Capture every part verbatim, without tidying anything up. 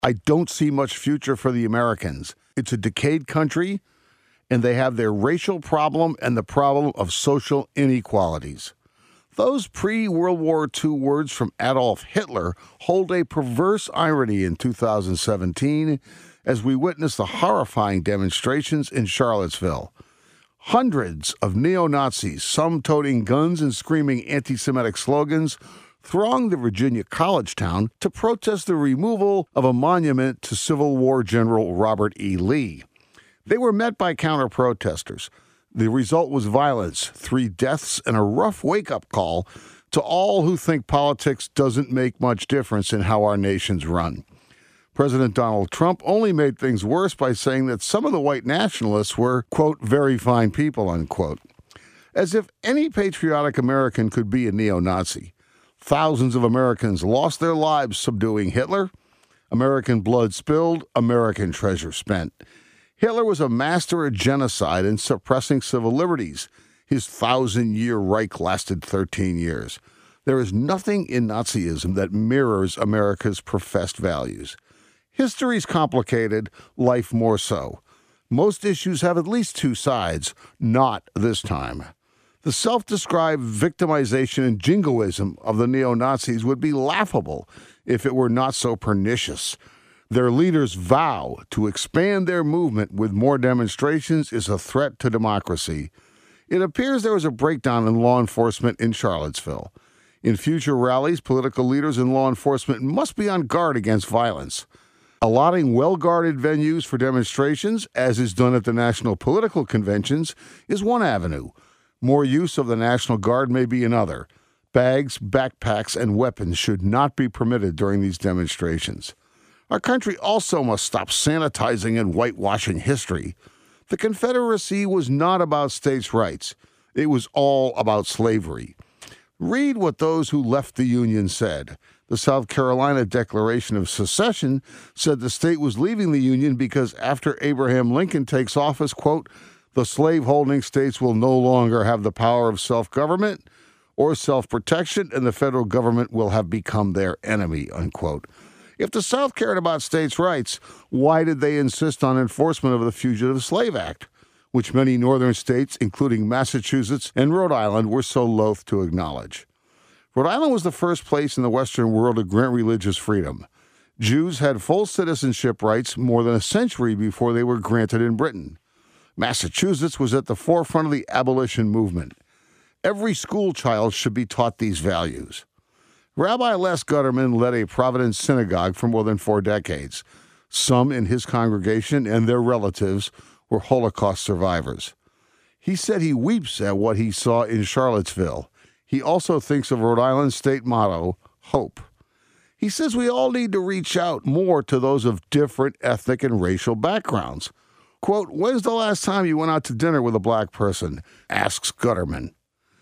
I don't see much future for the Americans. It's a decayed country, and they have their racial problem and the problem of social inequalities. Those pre-World War Two words from Adolf Hitler hold a perverse irony in two thousand seventeen as we witness the horrifying demonstrations in Charlottesville. Hundreds of neo-Nazis, some toting guns and screaming anti-Semitic slogans, thronged the Virginia college town to protest the removal of a monument to Civil War General Robert E. Lee. They were met by counter-protesters. The result was violence, three deaths, and a rough wake-up call to all who think politics doesn't make much difference in how our nation's run. President Donald Trump only made things worse by saying that some of the white nationalists were, quote, very fine people, unquote. As if any patriotic American could be a neo-Nazi. Thousands of Americans lost their lives subduing Hitler. American blood spilled, American treasure spent. Hitler was a master of genocide and suppressing civil liberties. His thousand-year Reich lasted thirteen years. There is nothing in Nazism that mirrors America's professed values. History's complicated, life more so. Most issues have at least two sides, not this time. The self-described victimization and jingoism of the neo-Nazis would be laughable if it were not so pernicious. Their leaders' vow to expand their movement with more demonstrations is a threat to democracy. It appears there was a breakdown in law enforcement in Charlottesville. In future rallies, political leaders and law enforcement must be on guard against violence. Allotting well-guarded venues for demonstrations, as is done at the national political conventions, is one avenue. More use of the National Guard may be another. Bags, backpacks, and weapons should not be permitted during these demonstrations. Our country also must stop sanitizing and whitewashing history. The Confederacy was not about states' rights. It was all about slavery. Read what those who left the Union said. The South Carolina Declaration of Secession said the state was leaving the Union because after Abraham Lincoln takes office, quote, the slave-holding states will no longer have the power of self-government or self-protection, and the federal government will have become their enemy, unquote. If the South cared about states' rights, why did they insist on enforcement of the Fugitive Slave Act, which many northern states, including Massachusetts and Rhode Island, were so loath to acknowledge? Rhode Island was the first place in the Western world to grant religious freedom. Jews had full citizenship rights more than a century before they were granted in Britain. Massachusetts was at the forefront of the abolition movement. Every school child should be taught these values. Rabbi Les Gutterman led a Providence synagogue for more than four decades. Some in his congregation and their relatives were Holocaust survivors. He said he weeps at what he saw in Charlottesville. He also thinks of Rhode Island's state motto, hope. He says we all need to reach out more to those of different ethnic and racial backgrounds. Quote, when's the last time you went out to dinner with a black person? Asks Gutterman.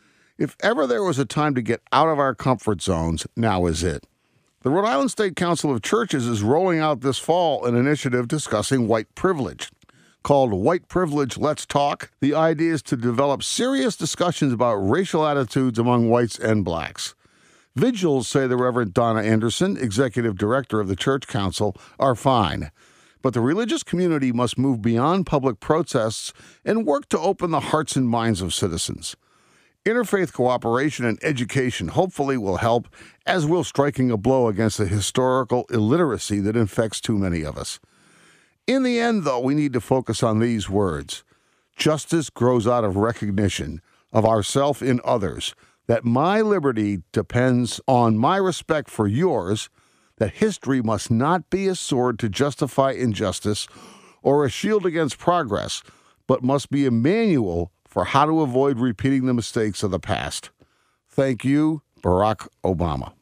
If ever there was a time to get out of our comfort zones, now is it. The Rhode Island State Council of Churches is rolling out this fall an initiative discussing white privilege. Called White Privilege Let's Talk, the idea is to develop serious discussions about racial attitudes among whites and blacks. Vigils, say the Reverend Donna Anderson, executive director of the Church Council, are fine. But the religious community must move beyond public protests and work to open the hearts and minds of citizens. Interfaith cooperation and education hopefully will help, as will striking a blow against the historical illiteracy that infects too many of us. In the end, though, we need to focus on these words. Justice grows out of recognition of ourself in others, that my liberty depends on my respect for yours, that history must not be a sword to justify injustice or a shield against progress, but must be a manual for how to avoid repeating the mistakes of the past. Thank you, Barack Obama.